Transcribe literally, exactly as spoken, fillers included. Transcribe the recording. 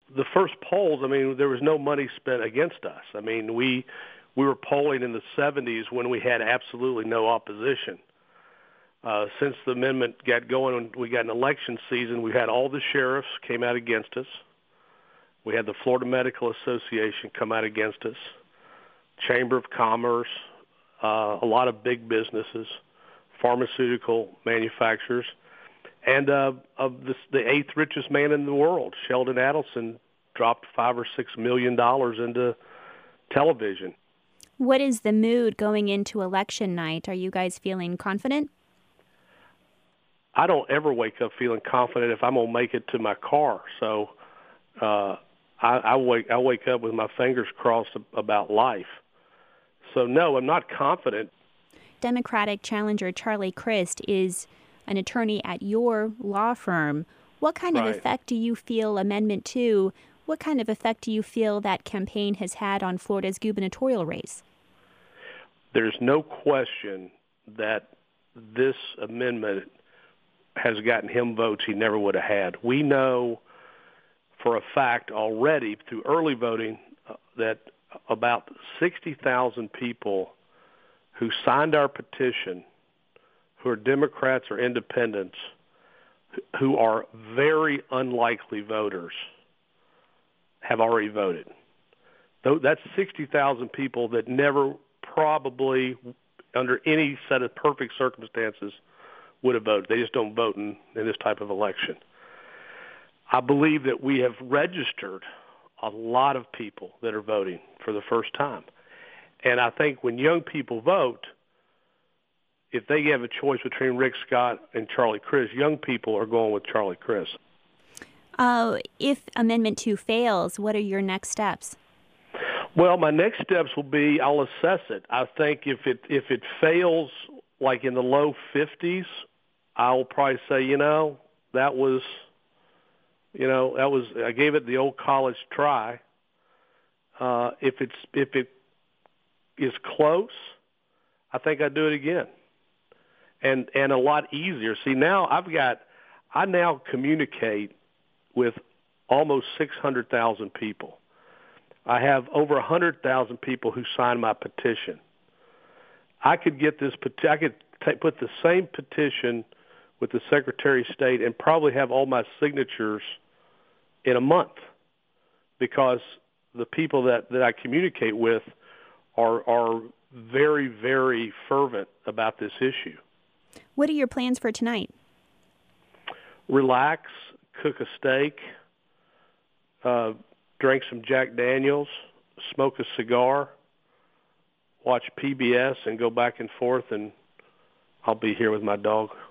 the first polls, I mean, there was no money spent against us. I mean, we we were polling in the seventies when we had absolutely no opposition. Uh, since the amendment got going, when we got an election season, we had all the sheriffs came out against us. We had the Florida Medical Association come out against us, Chamber of Commerce, uh, a lot of big businesses, pharmaceutical manufacturers, and uh, of this, the eighth richest man in the world, Sheldon Adelson, dropped five or six million dollars into television. What is the mood going into election night? Are you guys feeling confident? I don't ever wake up feeling confident if I'm gonna make it to my car. So uh, I, I wake I wake up with my fingers crossed about life. So no, I'm not confident. Democratic challenger Charlie Crist is an attorney at your law firm. What kind of Right. effect do you feel Amendment two, what kind of effect do you feel that campaign has had on Florida's gubernatorial race? There's no question that this amendment has gotten him votes he never would have had. We know for a fact already through early voting uh, that about sixty thousand people who signed our petition, who are Democrats or independents, who are very unlikely voters, have already voted. Though that's sixty thousand people that never probably, under any set of perfect circumstances, would have voted. They just don't vote in, in this type of election. I believe that we have registered a lot of people that are voting for the first time. And I think when young people vote, if they have a choice between Rick Scott and Charlie Crist, young people are going with Charlie Crist. Uh, if Amendment two fails, what are your next steps? Well, my next steps will be I'll assess it. I think if it if it fails like in the low fifties, I will probably say, you know, that was, you know, that was I gave it the old college try. Uh, if it's if it is close, I think I'd do it again, and and a lot easier. See, now I've got I now communicate with almost six hundred thousand people. I have over one hundred thousand people who signed my petition. I could get this. I could t- put the same petition with the Secretary of State and probably have all my signatures in a month, because the people that, that I communicate with are are very, very fervent about this issue. What are your plans for tonight? Relax, cook a steak, uh, drink some Jack Daniels, smoke a cigar, watch P B S, and go back and forth, and I'll be here with my dog.